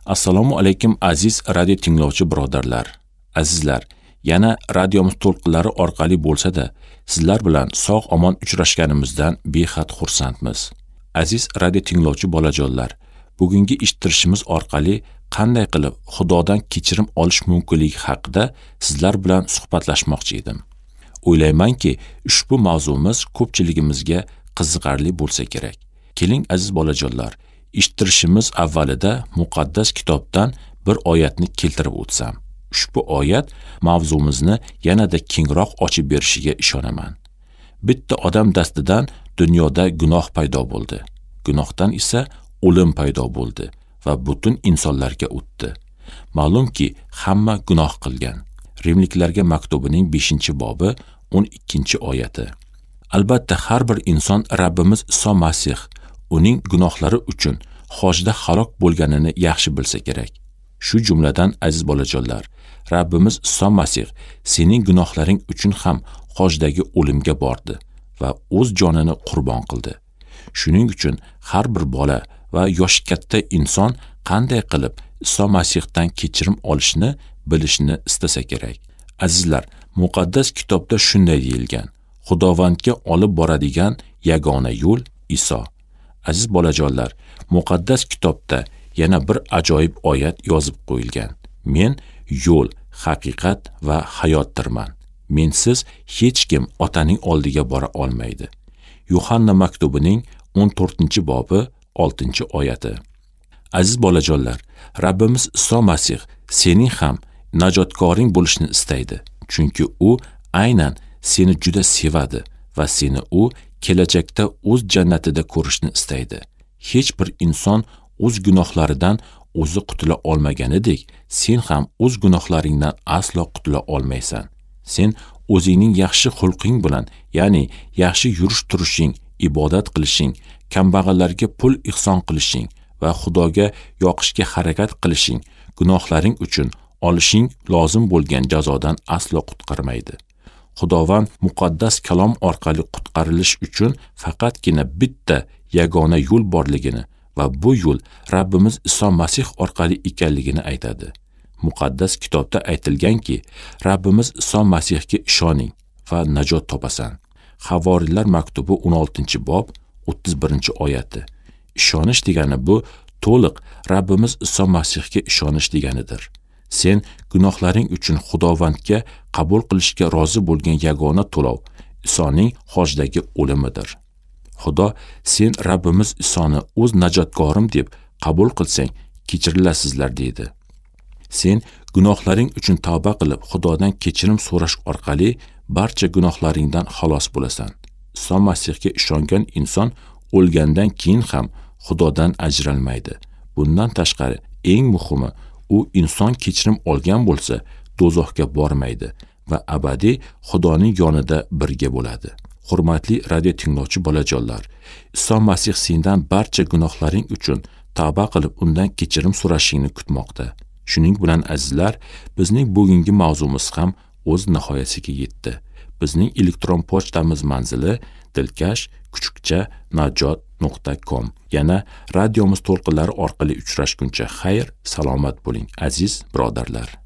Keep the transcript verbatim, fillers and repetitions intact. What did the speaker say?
Assalomu alaykum aziz radio tinglovchi birodarlar. Azizlar, yana radiomiz to'lqinlari orqali bo'lsa-da, sizlar bilan sog'-omon uchrashganimizdan behad xursandmiz. Aziz radio tinglovchi bolajonlar, bugungi eshittirishimiz orqali qanday qilib Xudodan kechirim olish mumkinligi haqida sizlar bilan suhbatlashmoqchi edim. O'ylaymanki, ushbu mavzuimiz ko'pchiligimizga qiziqarli bo'lsa kerak. Keling aziz bolajonlar, eshittirishimiz avvalida muqaddas kitobdan bir oyatni keltirib o'tsam. Ushbu oyat mavzumizni yanada kengroq ochib berishiga ishonaman. Bitta odam dastidan dunyoda gunoh paydo bo'ldi. Gunohdan esa o'lim paydo bo'ldi va butun insonlarga o'tdi. Ma'lumki, hamma gunoh qilgan. Rimliklarga maktubining beshinchi bobi o'n ikkinchi oyati. Albatta har bir inson Rabbimiz Iso Masih uning gunohlari uchun hojda halok bo'lganini yaxshi bilsa kerak. Shu jumladan aziz bolajonlar, Rabbimiz Iso Masih sening gunohlaring uchun ham hojdagi o'limga bordi va o'z jonini qurbon qildi. Shuning uchun har bir bola va yoshi katta inson qanday qilib Iso Masihdan kechirim olishni bilishni istasa kerak. Azizlar, muqaddas kitobda shunday deyilgan: Xudovandga olib boradigan yagona yo'l Iso. Aziz bolajonlar, muqaddas kitobda yana bir ajoyib oyat yozib qo'yilgan. Men yo'l, haqiqat va hayotdirman. Mensiz hech kim Otaning oldiga bora olmaydi. Yuhanna maktubining o'n to'rtinchi bobi oltinchi oyati. Aziz bolajonlar, Rabbimiz Iso Masih sening ham najotkoring bo'lishni istaydi. Chunki u aynan seni juda sevadi va seni u kelajakda o'z jannatida ko'rishni istaydi. Hech bir inson o'z gunohlaridan o'zi qutula olmaganidek, sen ham o'z gunohlaringdan aslo qutula olmaysan. Sen o'zingning yaxshi xulqing bilan, ya'ni yaxshi yurish turishing, ibodat qilishing, kambag'allarga pul ihson qilishing va Xudoga yoqishga harakat qilishing gunohlaring uchun olishing lozim bo'lgan jazodan aslo qutqarmaydi. Xudovand muqaddas kalom orqali qutqarilish uchun faqatgina bitta yagona yo'l borligini va bu yo'l Rabbimiz Iso Masih orqali ekanligini aytadi. Muqaddas kitobda aytilganki, Rabbimiz Iso Masihga ishoning va najot topasan. Havoriylar maktubi o'n oltinchi bob o'ttiz birinchi oyati. Ishonish degani bu to'liq Rabbimiz Iso Masihga ishonish deganidir. Sen gunohlaring uchun Xudovandga qabul qilishga rozi bo'lgan yagona to'lov Isoning hojdagi o'limidir. Xudo sen Rabbimiz Isoni o'z najotkorim deb qabul qilsang, kechirilasizlar deydi. Sen gunohlaring uchun tavba qilib Xudodan kechirim so'rash orqali barcha gunohlaringdan xalos bo'lasan. Iso Masihga ishongan inson o'lgandan keyin ham Xudodan ajralmaydi. Bundan tashqari eng muhimi, u inson kechirim olgan bo'lsa, do'zaxga bormaydi va abadiy Xudoning yonida birga bo'ladi. Hurmatli radio tinglovchi bolajonlar, Iso Masih sendan barcha gunohlaring uchun tavba qilib undan kechirim so'rashingni kutmoqda. Shuning bilan azizlar, bizning bugungi mavzumiz ham o'z nihoyasiga yetdi. Bizning elektron pochtamiz manzili dilkash kuchukcha najot nuqta com. Yana radiomiz to'lqinlari orqali uchrashguncha xayr, salomat bo'ling aziz birodarlar.